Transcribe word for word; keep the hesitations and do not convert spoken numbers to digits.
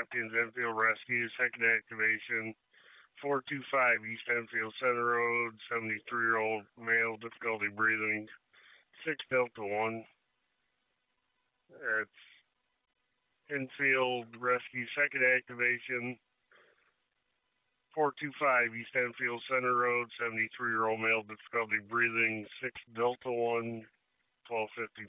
Hopkins Enfield Rescue, second activation. four two five East Enfield Center Road, seventy-three-year-old male, difficulty breathing, six Delta one. It's Enfield Rescue, second activation. four two five East Enfield Center Road, seventy-three-year-old male, difficulty breathing, six Delta one, twelve fifty